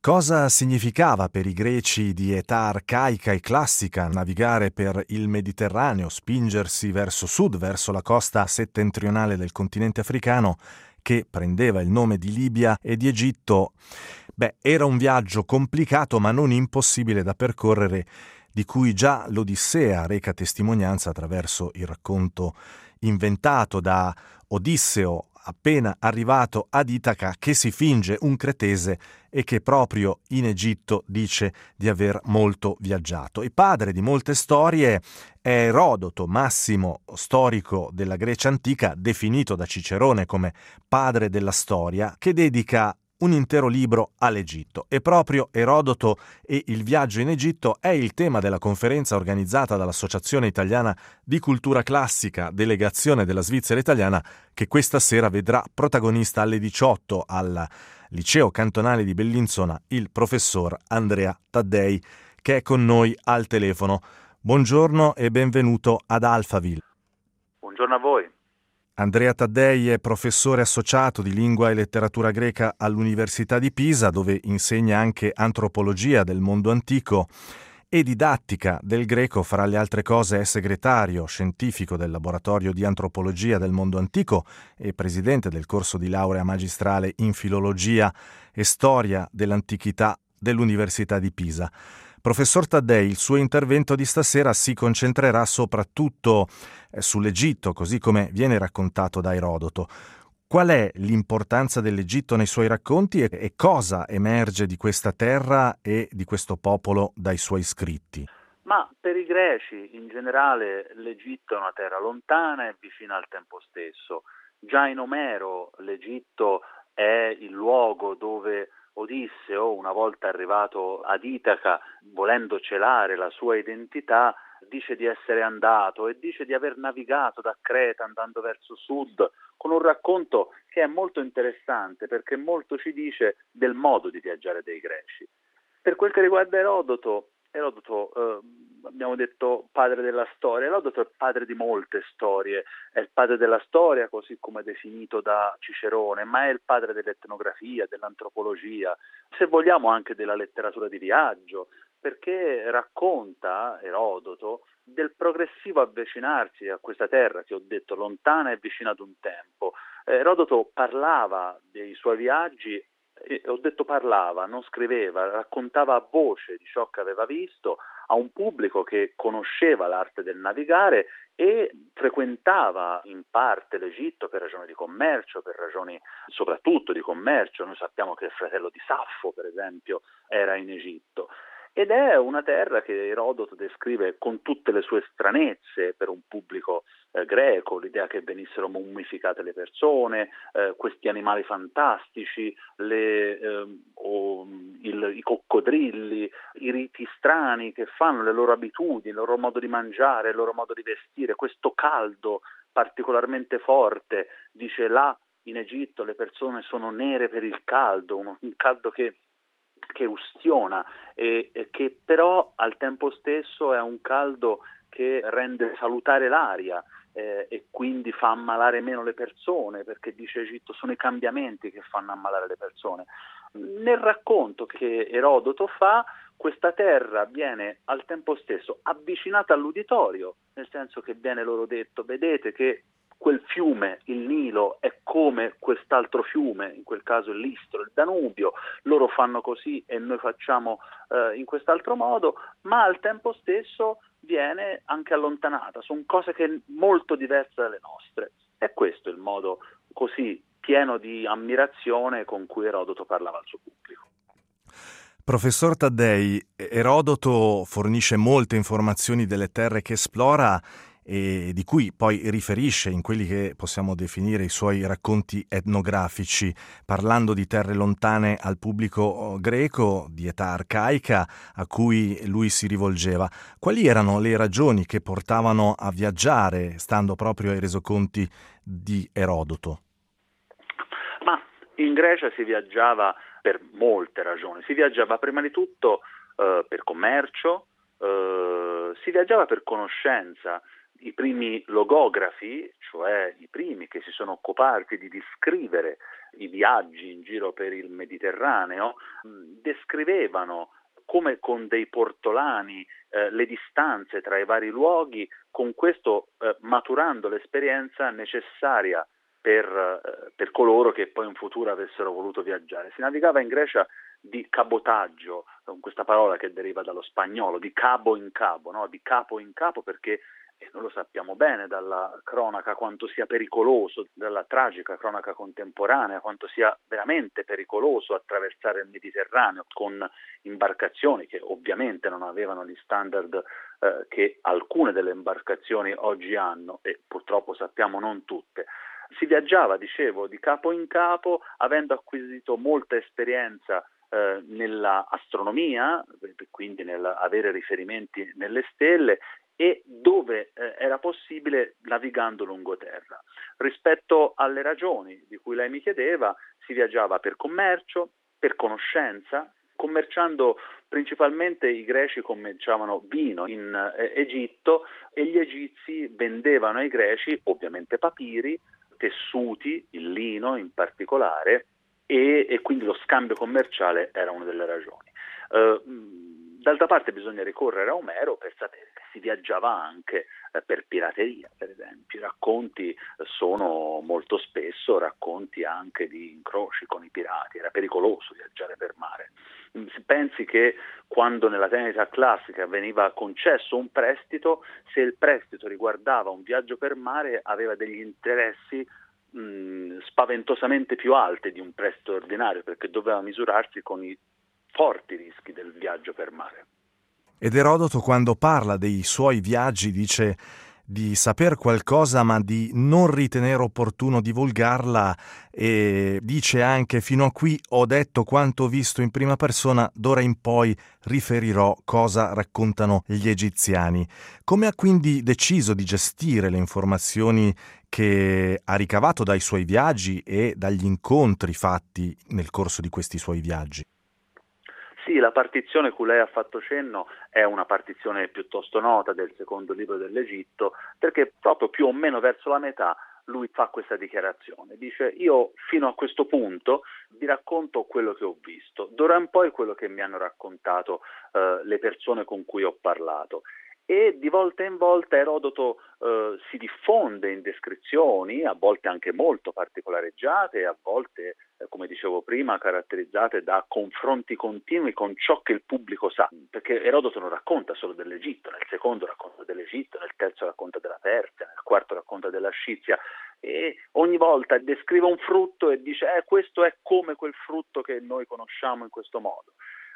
Cosa significava per i greci di età arcaica e classica navigare per il Mediterraneo, spingersi verso sud, verso la costa settentrionale del continente africano, che prendeva il nome di Libia e di Egitto? Era un viaggio complicato ma non impossibile da percorrere, di cui già l'Odissea reca testimonianza attraverso il racconto inventato da Odisseo appena arrivato ad Itaca, che si finge un cretese e che proprio in Egitto dice di aver molto viaggiato. Il padre di molte storie è Erodoto, massimo storico della Grecia antica, definito da Cicerone come padre della storia, che dedica un intero libro all'Egitto. E proprio Erodoto e il viaggio in Egitto è il tema della conferenza organizzata dall'Associazione Italiana di Cultura Classica, delegazione della Svizzera Italiana, che questa sera vedrà protagonista alle 18 al Liceo Cantonale di Bellinzona il professor Andrea Taddei, che è con noi al telefono. Buongiorno e benvenuto ad Alphaville. Buongiorno a voi. Andrea Taddei è professore associato di lingua e letteratura greca all'Università di Pisa, dove insegna anche antropologia del mondo antico e didattica del greco. Fra le altre cose è segretario scientifico del laboratorio di antropologia del mondo antico e presidente del corso di laurea magistrale in filologia e storia dell'antichità dell'Università di Pisa. Professor Taddei, il suo intervento di stasera si concentrerà soprattutto sull'Egitto, così come viene raccontato da Erodoto. Qual è l'importanza dell'Egitto nei suoi racconti e cosa emerge di questa terra e di questo popolo dai suoi scritti? Ma per i greci in generale l'Egitto è una terra lontana e vicina al tempo stesso. Già in Omero l'Egitto è il luogo dove Odisseo, una volta arrivato ad Itaca, volendo celare la sua identità, dice di essere andato e dice di aver navigato da Creta andando verso sud, con un racconto che è molto interessante perché molto ci dice del modo di viaggiare dei greci. Per quel che riguarda Erodoto, abbiamo detto padre della storia. Erodoto è padre di molte storie, è il padre della storia così come definito da Cicerone, ma è il padre dell'etnografia, dell'antropologia, se vogliamo anche della letteratura di viaggio, perché racconta Erodoto del progressivo avvicinarsi a questa terra che ho detto lontana e vicina ad un tempo. Erodoto parlava dei suoi viaggi. Ho detto parlava, non scriveva, raccontava a voce di ciò che aveva visto a un pubblico che conosceva l'arte del navigare e frequentava in parte l'Egitto per ragioni di commercio, per ragioni soprattutto di commercio. Noi sappiamo che il fratello di Saffo, per esempio, era in Egitto. Ed è una terra che Erodoto descrive con tutte le sue stranezze per un pubblico greco, l'idea che venissero mummificate le persone, questi animali fantastici, i coccodrilli, i riti strani che fanno, le loro abitudini, il loro modo di mangiare, il loro modo di vestire, questo caldo particolarmente forte. Dice là in Egitto le persone sono nere per il caldo, un caldo che ustiona e che però al tempo stesso è un caldo che rende salutare l'aria e quindi fa ammalare meno le persone, perché dice Egitto sono i cambiamenti che fanno ammalare le persone. Nel racconto che Erodoto fa, questa terra viene al tempo stesso avvicinata all'uditorio, nel senso che viene loro detto: vedete che quel fiume, il Nilo, è come quest'altro fiume, in quel caso l'Istro, il Danubio, loro fanno così e noi facciamo in quest'altro modo, ma al tempo stesso viene anche allontanata, sono cose molto diverse dalle nostre. È questo il modo così pieno di ammirazione con cui Erodoto parlava al suo pubblico. Professor Taddei, Erodoto fornisce molte informazioni delle terre che esplora e di cui poi riferisce in quelli che possiamo definire i suoi racconti etnografici, parlando di terre lontane al pubblico greco di età arcaica a cui lui si rivolgeva. Quali erano le ragioni che portavano a viaggiare, stando proprio ai resoconti di Erodoto? Ma in Grecia si viaggiava per molte ragioni. Si viaggiava prima di tutto per commercio, si viaggiava per conoscenza. I primi logografi, cioè i primi che si sono occupati di descrivere i viaggi in giro per il Mediterraneo, descrivevano come con dei portolani le distanze tra i vari luoghi, con questo maturando l'esperienza necessaria per coloro che poi in futuro avessero voluto viaggiare. Si navigava in Grecia di cabotaggio, con questa parola che deriva dallo spagnolo, di cabo in cabo, no? Di capo in capo, perché noi lo sappiamo bene dalla cronaca quanto sia pericoloso, dalla tragica cronaca contemporanea, quanto sia veramente pericoloso attraversare il Mediterraneo con imbarcazioni che ovviamente non avevano gli standard che alcune delle imbarcazioni oggi hanno, e purtroppo sappiamo non tutte. Si viaggiava, dicevo, di capo in capo, avendo acquisito molta esperienza nella astronomia, quindi nell'avere riferimenti nelle stelle, e dove era possibile navigando lungoterra. Rispetto alle ragioni di cui lei mi chiedeva, si viaggiava per commercio, per conoscenza. Commerciando principalmente, i greci commerciavano vino in Egitto e gli egizi vendevano ai greci ovviamente papiri, tessuti, il lino in particolare, e quindi lo scambio commerciale era una delle ragioni. D'altra parte bisogna ricorrere a Omero per sapere che si viaggiava anche per pirateria, per esempio. I racconti sono molto spesso racconti anche di incroci con i pirati, era pericoloso viaggiare per mare. Si pensi che quando nell'Atene d'età classica veniva concesso un prestito, se il prestito riguardava un viaggio per mare aveva degli interessi spaventosamente più alti di un prestito ordinario, perché doveva misurarsi con i forti rischi del viaggio per mare. Ed Erodoto, quando parla dei suoi viaggi, dice di saper qualcosa ma di non ritenere opportuno divulgarla, e dice anche: fino a qui ho detto quanto ho visto in prima persona, d'ora in poi riferirò cosa raccontano gli egiziani. Come ha quindi deciso di gestire le informazioni che ha ricavato dai suoi viaggi e dagli incontri fatti nel corso di questi suoi viaggi? Sì, la partizione cui lei ha fatto cenno è una partizione piuttosto nota del secondo libro dell'Egitto, perché proprio più o meno verso la metà lui fa questa dichiarazione. Dice: io fino a questo punto vi racconto quello che ho visto, d'ora in poi quello che mi hanno raccontato le persone con cui ho parlato. E di volta in volta Erodoto si diffonde in descrizioni, a volte anche molto particolareggiate, a volte, come dicevo prima, caratterizzate da confronti continui con ciò che il pubblico sa, perché Erodoto non racconta solo dell'Egitto, nel secondo racconta dell'Egitto, nel terzo racconta della Persia, nel quarto racconta della Scizia, e ogni volta descrive un frutto e dice questo è come quel frutto che noi conosciamo in questo modo.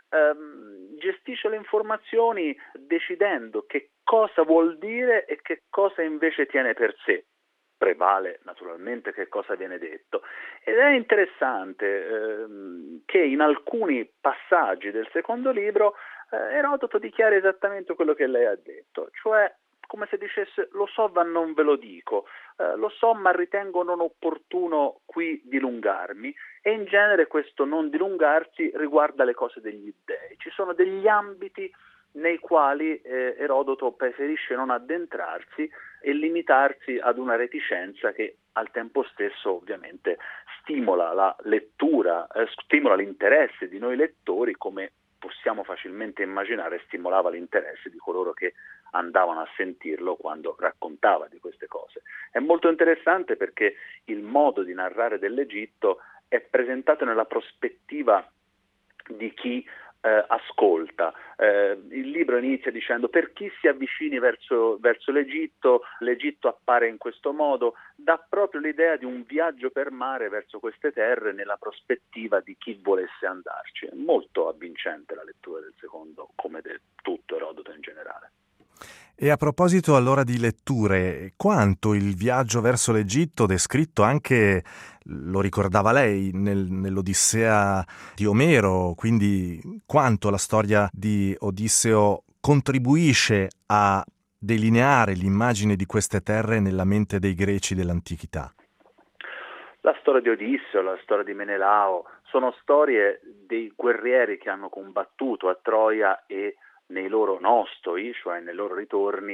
Gestisce le informazioni decidendo che cosa vuol dire e che cosa invece tiene per sé. Prevale naturalmente che cosa viene detto, ed è interessante che in alcuni passaggi del secondo libro Erodoto dichiara esattamente quello che lei ha detto, cioè come se dicesse: lo so ma non ve lo dico, lo so ma ritengo non opportuno qui dilungarmi. E in genere questo non dilungarsi riguarda le cose degli dei. Ci sono degli ambiti nei quali Erodoto preferisce non addentrarsi e limitarsi ad una reticenza che al tempo stesso ovviamente stimola la lettura, stimola l'interesse di noi lettori, come possiamo facilmente immaginare stimolava l'interesse di coloro che andavano a sentirlo quando raccontava di queste cose. È molto interessante perché il modo di narrare dell'Egitto è presentato nella prospettiva di chi ascolta. Il libro inizia dicendo: per chi si avvicini verso l'Egitto, l'Egitto appare in questo modo, dà proprio l'idea di un viaggio per mare verso queste terre nella prospettiva di chi volesse andarci. È molto avvincente la lettura del secondo, come del tutto Erodoto in generale. E a proposito allora di letture, quanto il viaggio verso l'Egitto, descritto anche, lo ricordava lei, nell'Odissea di Omero, quindi quanto la storia di Odisseo contribuisce a delineare l'immagine di queste terre nella mente dei greci dell'antichità? La storia di Odisseo, la storia di Menelao, sono storie dei guerrieri che hanno combattuto a Troia e nei loro nostoi, cioè nei loro ritorni,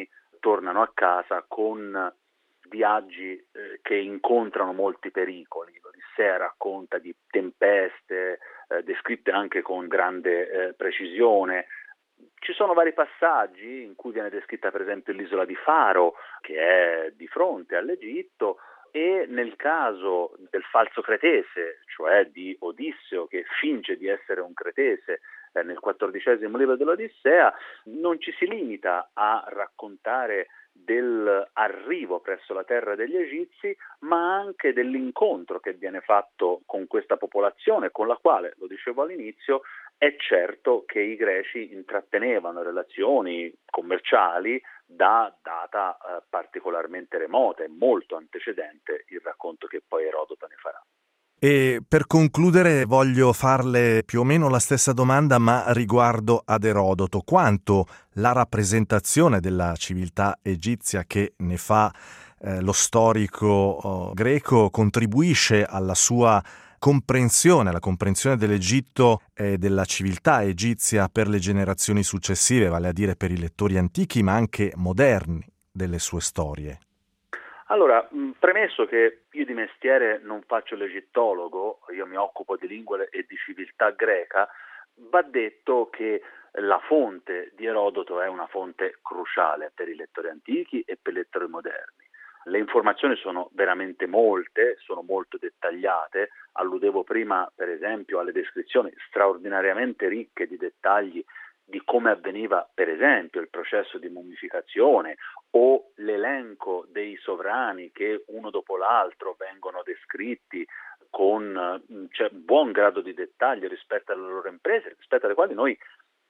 tornano a casa con viaggi che incontrano molti pericoli. L'Odissea racconta di tempeste, descritte anche con grande precisione. Ci sono vari passaggi in cui viene descritta per esempio l'isola di Faro, che è di fronte all'Egitto, e nel caso del falso cretese, cioè di Odisseo che finge di essere un cretese nel 14° libro dell'Odissea, non ci si limita a raccontare dell'arrivo presso la terra degli Egizi, ma anche dell'incontro che viene fatto con questa popolazione, con la quale, lo dicevo all'inizio, è certo che i greci intrattenevano relazioni commerciali da data particolarmente remota e molto antecedente il racconto che poi Erodoto ne farà. E per concludere voglio farle più o meno la stessa domanda, ma riguardo ad Erodoto. Quanto la rappresentazione della civiltà egizia che ne fa lo storico greco contribuisce alla sua comprensione, alla comprensione dell'Egitto e della civiltà egizia per le generazioni successive, vale a dire per i lettori antichi ma anche moderni delle sue storie? Allora, premesso che io di mestiere non faccio l'egittologo, io mi occupo di lingue e di civiltà greca, va detto che la fonte di Erodoto è una fonte cruciale per i lettori antichi e per i lettori moderni. Le informazioni sono veramente molte, sono molto dettagliate, alludevo prima per esempio alle descrizioni straordinariamente ricche di dettagli di come avveniva per esempio il processo di mummificazione o l'elenco dei sovrani che uno dopo l'altro vengono descritti con buon grado di dettaglio rispetto alle loro imprese, rispetto alle quali noi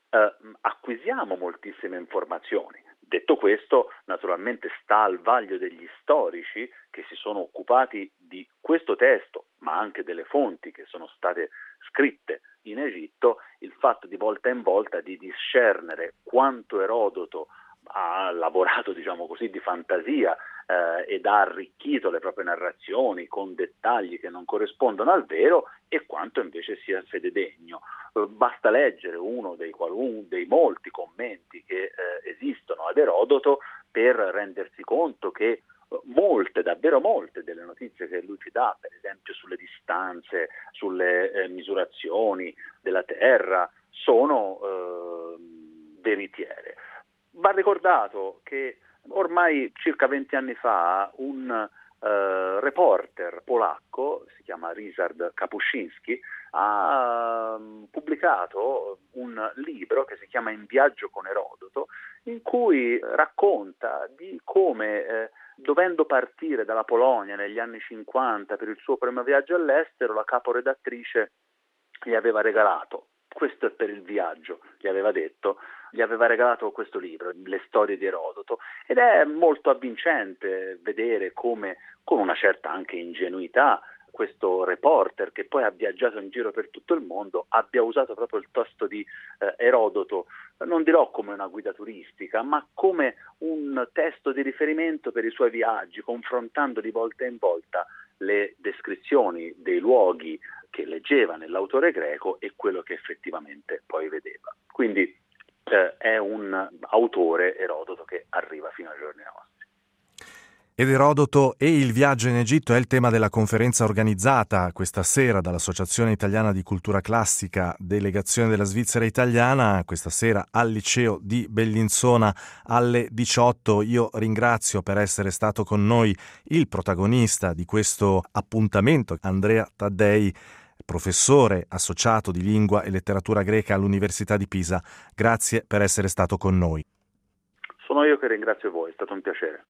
acquisiamo moltissime informazioni. Detto questo, naturalmente sta al vaglio degli storici che si sono occupati di questo testo, ma anche delle fonti che sono state scritte in Egitto, il fatto di volta in volta di discernere quanto Erodoto ha lavorato, diciamo così, di fantasia ed ha arricchito le proprie narrazioni con dettagli che non corrispondono al vero e quanto invece sia fededegno. Basta leggere uno dei molti commenti che esistono ad Erodoto per rendersi conto che davvero molte delle notizie che lui ci dà, per esempio sulle distanze, sulle misurazioni della terra, sono veritiere. Va ricordato che ormai circa 20 anni fa un reporter polacco, si chiama Ryszard Kapuscinski, ha pubblicato un libro che si chiama In viaggio con Erodoto, in cui racconta di come dovendo partire dalla Polonia negli anni 50 per il suo primo viaggio all'estero, la caporedattrice gli aveva regalato, questo è per il viaggio, gli aveva detto, gli aveva regalato questo libro, Le storie di Erodoto, ed è molto avvincente vedere come, con una certa anche ingenuità, questo reporter che poi ha viaggiato in giro per tutto il mondo abbia usato proprio il testo di Erodoto, non dirò come una guida turistica, ma come un testo di riferimento per i suoi viaggi, confrontando di volta in volta le descrizioni dei luoghi che leggeva nell'autore greco e quello che effettivamente poi vedeva. Quindi è un autore, Erodoto, che arriva fino ai giorni nostri. Ed Erodoto e il viaggio in Egitto è il tema della conferenza organizzata questa sera dall'Associazione Italiana di Cultura Classica, delegazione della Svizzera Italiana, questa sera al Liceo di Bellinzona alle 18. Io ringrazio per essere stato con noi il protagonista di questo appuntamento, Andrea Taddei, professore associato di lingua e letteratura greca all'Università di Pisa. Grazie per essere stato con noi. Sono io che ringrazio voi, è stato un piacere.